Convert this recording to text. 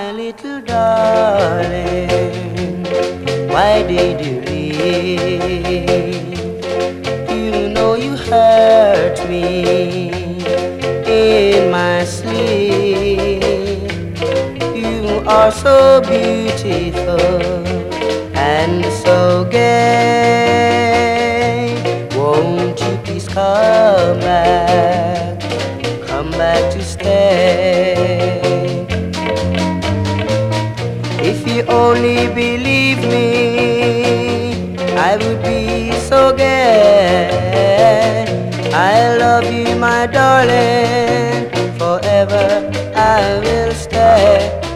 My little darling, why did you leave? You know you hurt me in my sleep. You are so beautiful and so gay. Won't you please come back to stay? If you only believe me, I would be so glad. I love you, my darling, forever I will stay.